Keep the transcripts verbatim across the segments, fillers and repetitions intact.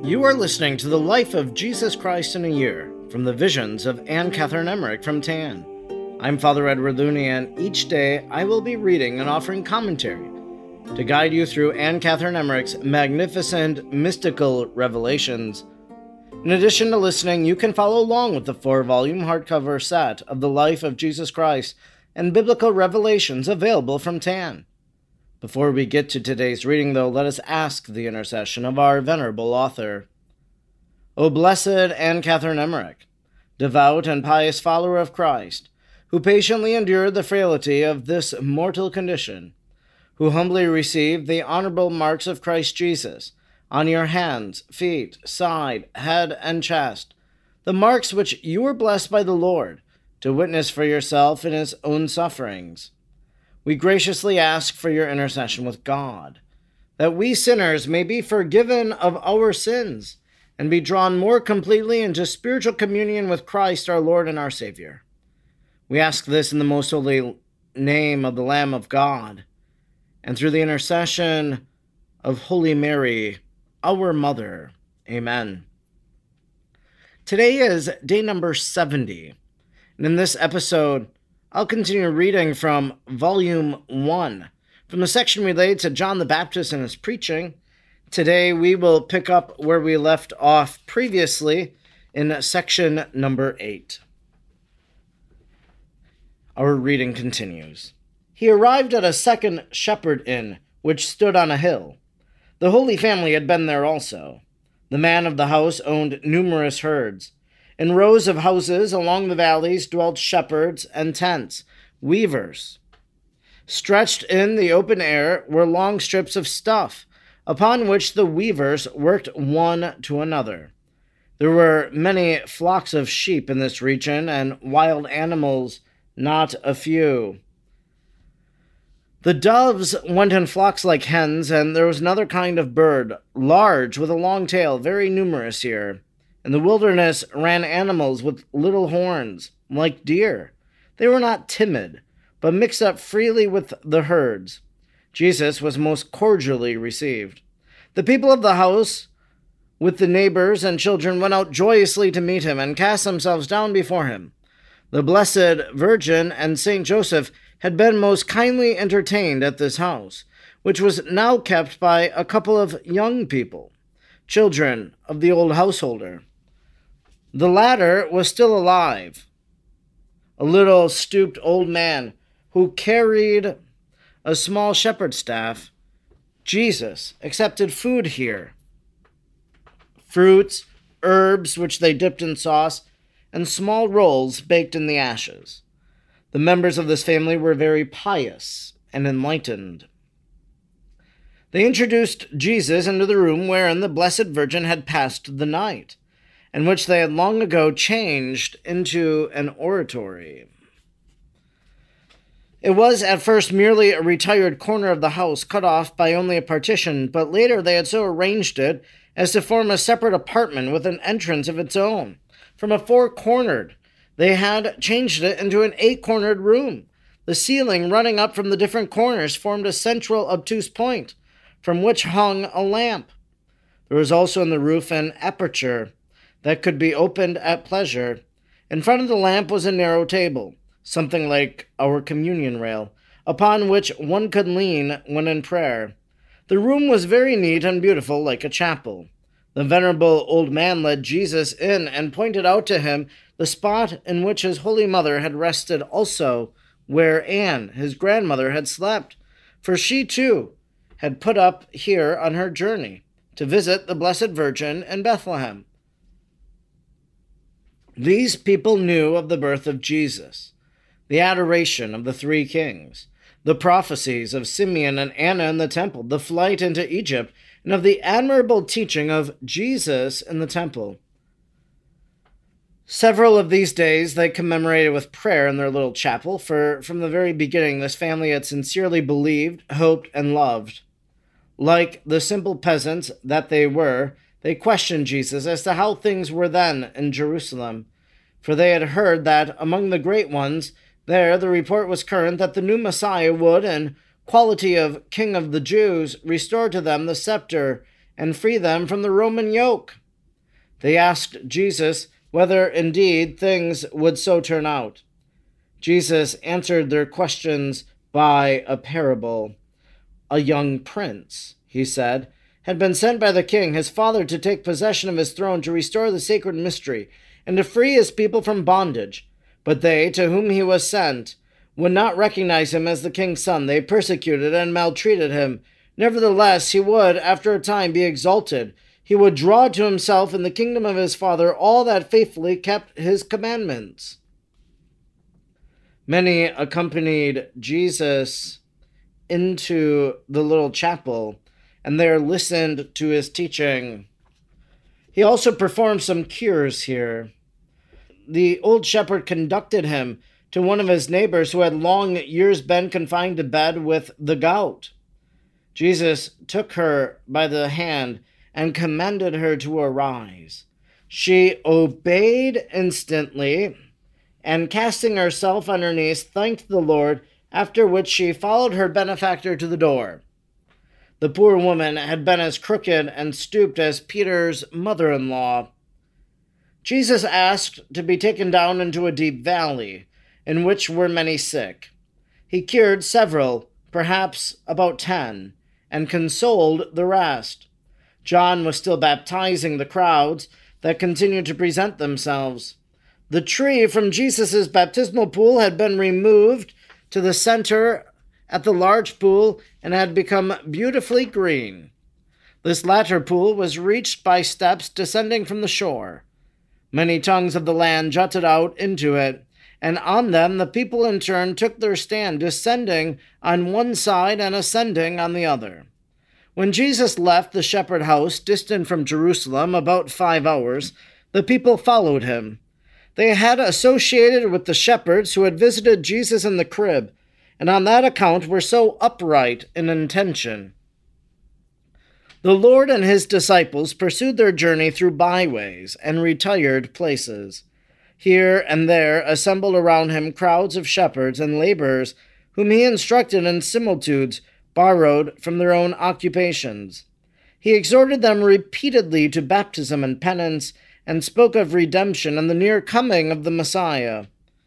You are listening to The Life of Jesus Christ in a Year from the Visions of Anne Catherine Emmerich from Tan. I'm Father Edward Looney, and each day I will be reading and offering commentary to guide you through Anne Catherine Emmerich's magnificent mystical revelations. In addition to listening, you can follow along with the four-volume hardcover set of The Life of Jesus Christ and Biblical Revelations available from Tan. Before we get to today's reading, though, let us ask the intercession of our venerable author. O blessed Anne Catherine Emmerich, devout and pious follower of Christ, who patiently endured the frailty of this mortal condition, who humbly received the honorable marks of Christ Jesus on your hands, feet, side, head, and chest, the marks which you were blessed by the Lord to witness for yourself in his own sufferings. We graciously ask for your intercession with God, that we sinners may be forgiven of our sins and be drawn more completely into spiritual communion with Christ our Lord and our Savior. We ask this in the most holy name of the Lamb of God, and through the intercession of Holy Mary, our Mother. Amen. Today is day number seventy, and in this episode, I'll continue reading from Volume one, from the section related to John the Baptist and his preaching. Today we will pick up where we left off previously in section number eight. Our reading continues. He arrived at a second shepherd inn, which stood on a hill. The Holy Family had been there also. The man of the house owned numerous herds. In rows of houses along the valleys dwelt shepherds and tents, weavers. Stretched in the open air were long strips of stuff, upon which the weavers worked one to another. There were many flocks of sheep in this region, and wild animals not a few. The doves went in flocks like hens, and there was another kind of bird, large, with a long tail, very numerous here. In the wilderness ran animals with little horns, like deer. They were not timid, but mixed up freely with the herds. Jesus was most cordially received. The people of the house, with the neighbors and children, went out joyously to meet him and cast themselves down before him. The Blessed Virgin and Saint Joseph had been most kindly entertained at this house, which was now kept by a couple of young people, children of the old householder. The latter was still alive, a little stooped old man who carried a small shepherd's staff. Jesus accepted food here, fruits, herbs which they dipped in sauce, and small rolls baked in the ashes. The members of this family were very pious and enlightened. They introduced Jesus into the room wherein the Blessed Virgin had passed the night, and which they had long ago changed into an oratory. It was at first merely a retired corner of the house, cut off by only a partition, but later they had so arranged it as to form a separate apartment with an entrance of its own. From a four-cornered, they had changed it into an eight-cornered room. The ceiling running up from the different corners formed a central obtuse point, from which hung a lamp. There was also in the roof an aperture that could be opened at pleasure. In front of the lamp was a narrow table, something like our communion rail, upon which one could lean when in prayer. The room was very neat and beautiful, like a chapel. The venerable old man led Jesus in and pointed out to him the spot in which his Holy Mother had rested, also where Anne, his grandmother, had slept, for she too had put up here on her journey to visit the Blessed Virgin in Bethlehem. These people knew of the birth of Jesus, the adoration of the three kings, the prophecies of Simeon and Anna in the temple, the flight into Egypt, and of the admirable teaching of Jesus in the temple. Several of these days they commemorated with prayer in their little chapel, for from the very beginning this family had sincerely believed, hoped, and loved. Like the simple peasants that they were, they questioned Jesus as to how things were then in Jerusalem, for they had heard that among the great ones there the report was current that the new Messiah would, in quality of King of the Jews, restore to them the scepter and free them from the Roman yoke. They asked Jesus whether indeed things would so turn out. Jesus answered their questions by a parable. A young prince, he said, had been sent by the king, his father, to take possession of his throne, to restore the sacred mystery, and to free his people from bondage. But they, to whom he was sent, would not recognize him as the king's son. They persecuted and maltreated him. Nevertheless, he would, after a time, be exalted. He would draw to himself in the kingdom of his Father all that faithfully kept his commandments. Many accompanied Jesus into the little chapel, and there listened to his teaching. He also performed some cures here. The old shepherd conducted him to one of his neighbors who had long years been confined to bed with the gout. Jesus took her by the hand and commanded her to arise. She obeyed instantly, and casting herself on her knees, thanked the Lord, after which she followed her benefactor to the door. The poor woman had been as crooked and stooped as Peter's mother-in-law. Jesus asked to be taken down into a deep valley, in which were many sick. He cured several, perhaps about ten, and consoled the rest. John was still baptizing the crowds that continued to present themselves. The tree from Jesus' baptismal pool had been removed to the center at the large pool and had become beautifully green. This latter pool was reached by steps descending from the shore. Many tongues of the land jutted out into it, and on them the people in turn took their stand, descending on one side and ascending on the other. When Jesus left the shepherd house, distant from Jerusalem about five hours, the people followed him. They had associated with the shepherds who had visited Jesus in the crib, and on that account were so upright in intention. The Lord and his disciples pursued their journey through byways and retired places. Here and there assembled around him crowds of shepherds and laborers whom he instructed in similitudes borrowed from their own occupations. He exhorted them repeatedly to baptism and penance, and spoke of redemption and the near coming of the Messiah.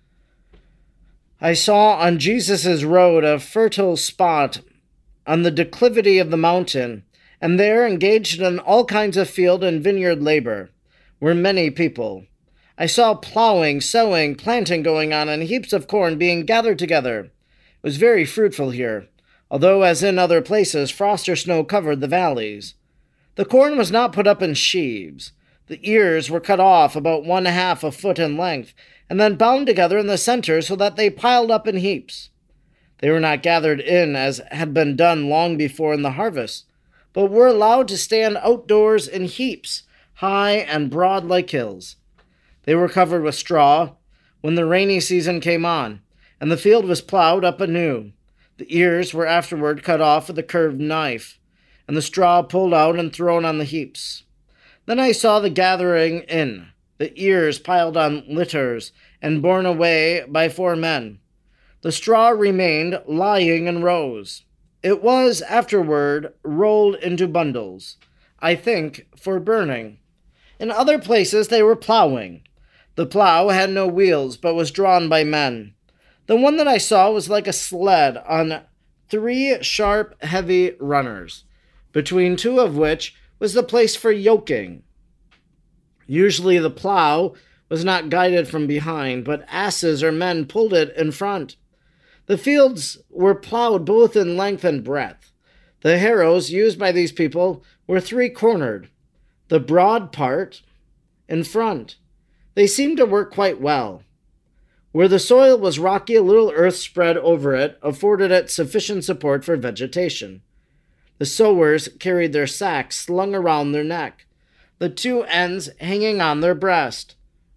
I saw on Jesus' road a fertile spot on the declivity of the mountain, and there, engaged in all kinds of field and vineyard labor, were many people. I saw plowing, sowing, planting going on, and heaps of corn being gathered together. It was very fruitful here, although, as in other places, frost or snow covered the valleys. The corn was not put up in sheaves. The ears were cut off about one half a foot in length, and then bound together in the center so that they piled up in heaps. They were not gathered in as had been done long before in the harvest, but were allowed to stand outdoors in heaps, high and broad like hills. They were covered with straw when the rainy season came on, and the field was plowed up anew. The ears were afterward cut off with a curved knife, and the straw pulled out and thrown on the heaps. Then I saw the gathering in, the ears piled on litters, and borne away by four men. The straw remained lying in rows. It was afterward rolled into bundles, I think, for burning. In other places they were plowing. The plow had no wheels, but was drawn by men. The one that I saw was like a sled on three sharp, heavy runners, between two of which was the place for yoking. Usually the plow was not guided from behind, but asses or men pulled it in front. The fields were plowed both in length and breadth. The harrows used by these people were three-cornered, the broad part in front. They seemed to work quite well. Where the soil was rocky, a little earth spread over it afforded it sufficient support for vegetation. The sowers carried their sacks slung around their neck, the two ends hanging on their breast.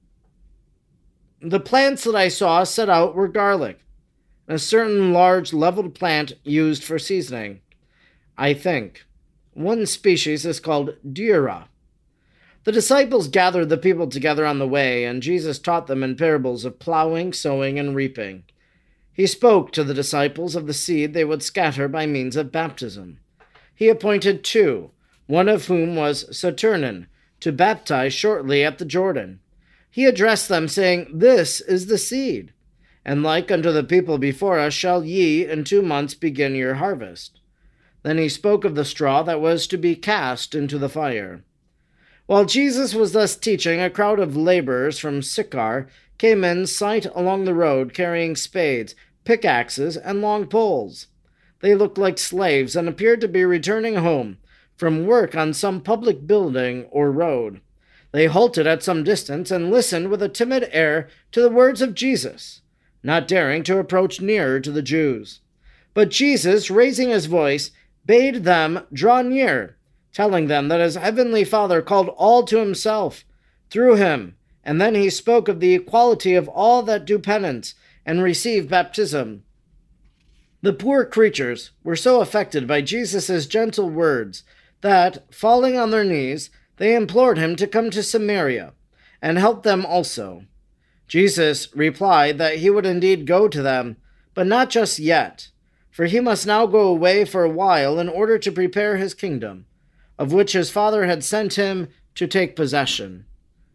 The plants that I saw set out were garlic, a certain large leveled plant used for seasoning, I think. One species is called dura. The disciples gathered the people together on the way, and Jesus taught them in parables of plowing, sowing, and reaping. He spoke to the disciples of the seed they would scatter by means of baptism. He appointed two, one of whom was Saturnin, to baptize shortly at the Jordan. He addressed them, saying, This is the seed, and like unto the people before us shall ye in two months begin your harvest. Then he spoke of the straw that was to be cast into the fire. While Jesus was thus teaching, a crowd of laborers from Sychar came in sight along the road, carrying spades, pickaxes, and long poles. They looked like slaves and appeared to be returning home from work on some public building or road. They halted at some distance and listened with a timid air to the words of Jesus, not daring to approach nearer to the Jews. But Jesus, raising his voice, bade them draw near, telling them that his heavenly Father called all to himself through him, and then he spoke of the equality of all that do penance and receive baptism. The poor creatures were so affected by Jesus' gentle words that, falling on their knees, they implored him to come to Samaria and help them also. Jesus replied that he would indeed go to them, but not just yet, for he must now go away for a while in order to prepare his kingdom, of which his Father had sent him to take possession.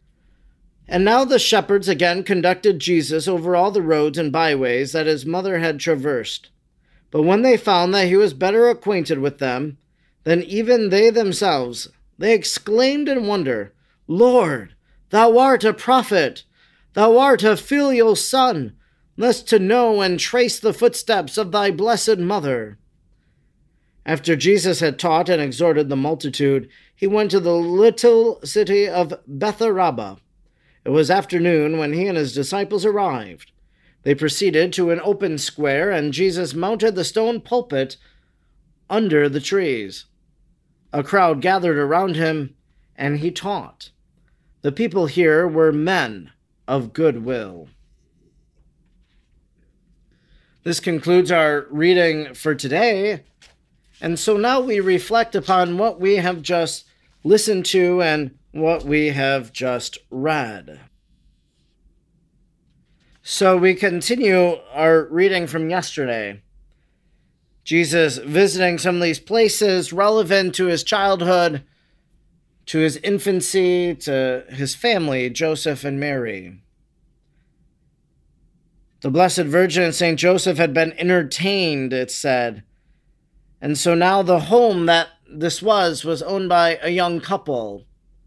And now the shepherds again conducted Jesus over all the roads and byways that his mother had traversed. But when they found that he was better acquainted with them than even they themselves, they exclaimed in wonder, Lord, thou art a prophet, thou art a filial son, lest to know and trace the footsteps of thy blessed mother. After Jesus had taught and exhorted the multitude, he went to the little city of Bethabara. It was afternoon when he and his disciples arrived. They proceeded to an open square, and Jesus mounted the stone pulpit under the trees. A crowd gathered around him, and he taught. The people here were men of good will. This concludes our reading for today. And so now we reflect upon what we have just listened to and what we have just read. So we continue our reading from yesterday. Jesus visiting some of these places relevant to his childhood, to his infancy, to his family, Joseph and Mary. The Blessed Virgin and Saint Joseph had been entertained, it said. And so now the home that this was, was owned by a young couple.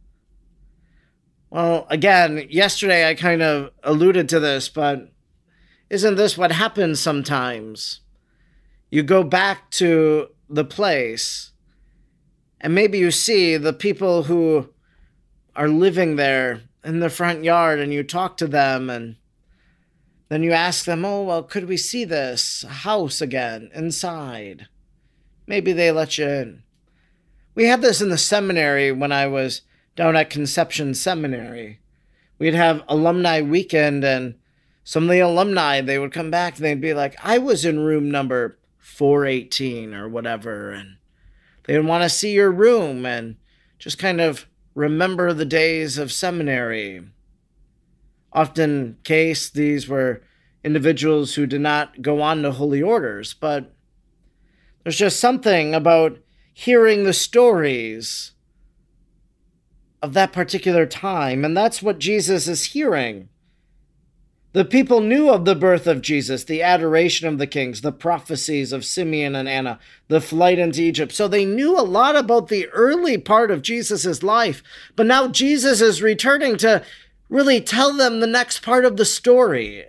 Well, again, yesterday I kind of alluded to this, but isn't this what happens sometimes? You go back to the place, and maybe you see the people who are living there in the front yard, and you talk to them, and then you ask them, oh, well, could we see this house again inside? Maybe they let you in. We had this in the seminary when I was down at Conception Seminary. We'd have alumni weekend, and some of the alumni, they would come back and they'd be like, I was in room number four eighteen or whatever, and they would want to see your room and just kind of remember the days of seminary. Often case, these were individuals who did not go on to holy orders, but there's just something about hearing the stories of that particular time, and that's what Jesus is hearing. The people knew of the birth of Jesus, the adoration of the kings, the prophecies of Simeon and Anna, the flight into Egypt. So they knew a lot about the early part of Jesus' life, but now Jesus is returning to really tell them the next part of the story.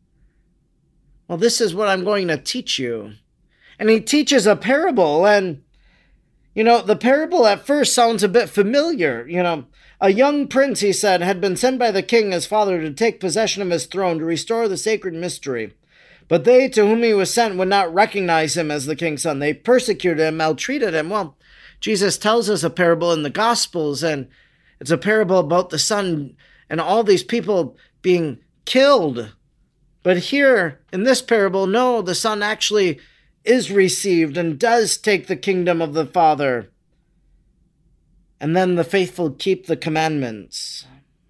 Well, this is what I'm going to teach you. And he teaches a parable, and you know, the parable at first sounds a bit familiar. You know, a young prince, he said, had been sent by the king, his father, to take possession of his throne, to restore the sacred mystery. But they to whom he was sent would not recognize him as the king's son. They persecuted him, maltreated him. Well, Jesus tells us a parable in the Gospels, and it's a parable about the son and all these people being killed. But here, in this parable, no, the son actually is received and does take the kingdom of the Father. And then the faithful keep the commandments.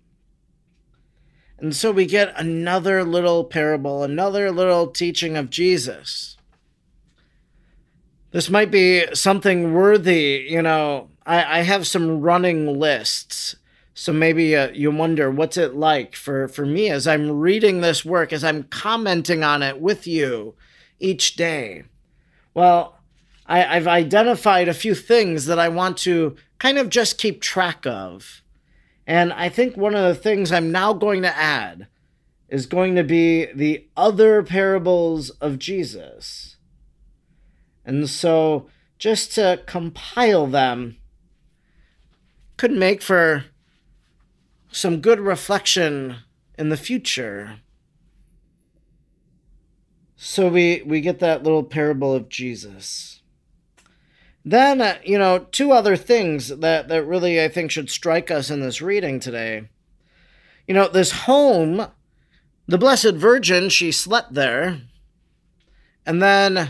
And so we get another little parable, another little teaching of Jesus. This might be something worthy, you know, I, I have some running lists. So maybe uh, you wonder, what's it like for, for me as I'm reading this work, as I'm commenting on it with you each day? Well, I, I've identified a few things that I want to kind of just keep track of. And I think one of the things I'm now going to add is going to be the other parables of Jesus. And so just to compile them could make for some good reflection in the future. So we, we get that little parable of Jesus. Then, uh, you know, two other things that, that really I think should strike us in this reading today. You know, this home, the Blessed Virgin, she slept there, and then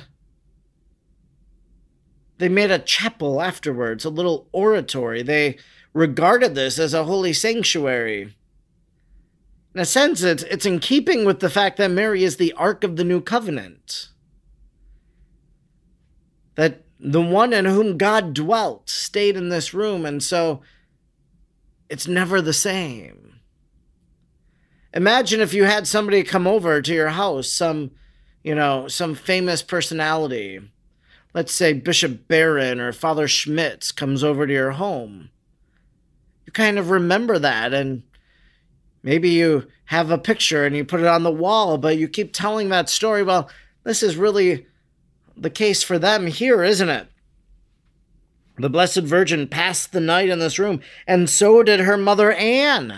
they made a chapel afterwards, a little oratory. They regarded this as a holy sanctuary. In a sense, it's, it's in keeping with the fact that Mary is the Ark of the New Covenant. That the one in whom God dwelt stayed in this room, and so it's never the same. Imagine if you had somebody come over to your house, some, you know, some famous personality. Let's say Bishop Barron or Father Schmitz comes over to your home. You kind of remember that, and maybe you have a picture and you put it on the wall, but you keep telling that story. Well, this is really the case for them here, isn't it? The Blessed Virgin passed the night in this room, and so did her mother Anne.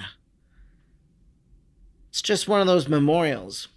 It's just one of those memorials.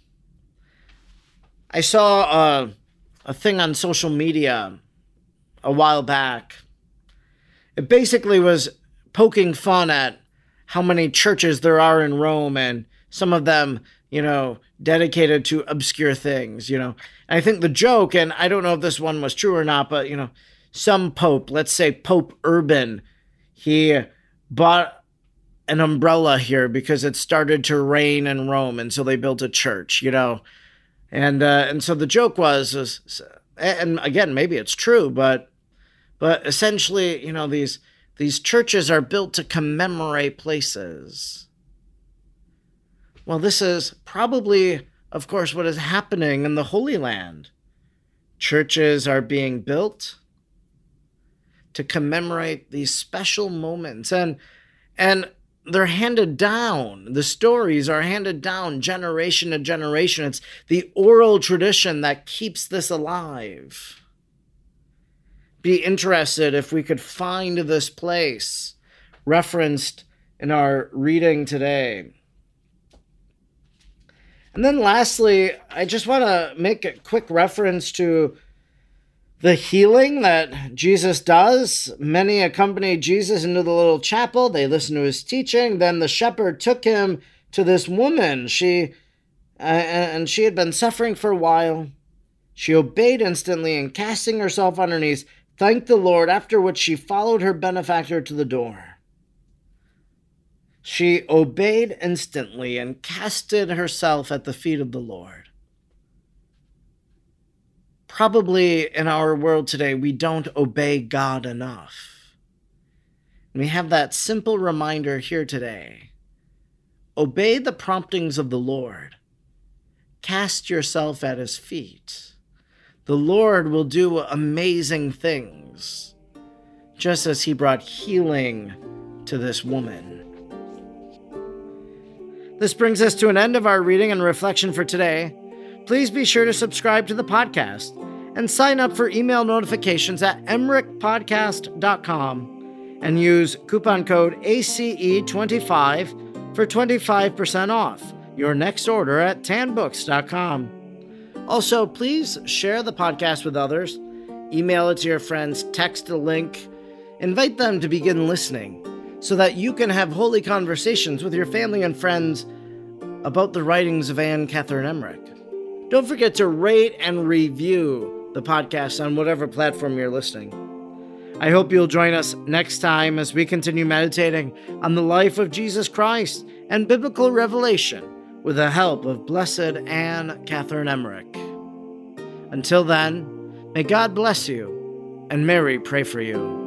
I saw a, a thing on social media a while back. It basically was poking fun at how many churches there are in Rome, and some of them, you know, dedicated to obscure things, you know. And I think the joke, and I don't know if this one was true or not, but, you know, some pope, let's say Pope Urban, he bought an umbrella here because it started to rain in Rome, and so they built a church, you know. And uh, and so the joke was, was, and again, maybe it's true, but but essentially, you know, these these churches are built to commemorate places. Well, this is probably, of course, what is happening in the Holy Land. Churches are being built to commemorate these special moments, and and they're handed down. The stories are handed down generation to generation. It's the oral tradition that keeps this alive. Be interested if we could find this place referenced in our reading today. And then lastly, I just want to make a quick reference to the healing that Jesus does. Many accompanied Jesus into the little chapel. They listened to his teaching. Then the shepherd took him to this woman. She, uh, and she had been suffering for a while. She obeyed instantly, and casting herself on her knees, thanked the Lord, after which she followed her benefactor to the door. She obeyed instantly and casted herself at the feet of the Lord. Probably in our world today, we don't obey God enough. We have that simple reminder here today. Obey the promptings of the Lord. Cast yourself at his feet. The Lord will do amazing things, just as he brought healing to this woman. This brings us to an end of our reading and reflection for today. Please be sure to subscribe to the podcast and sign up for email notifications at emmerich podcast dot com and use coupon code A C E twenty-five for twenty-five percent off your next order at tan books dot com. Also, please share the podcast with others, email it to your friends, text a link, invite them to begin listening so that you can have holy conversations with your family and friends about the writings of Anne Catherine Emmerich. Don't forget to rate and review the podcast on whatever platform you're listening. I hope you'll join us next time as we continue meditating on the life of Jesus Christ and biblical revelation with the help of Blessed Anne Catherine Emmerich. Until then, may God bless you and Mary pray for you.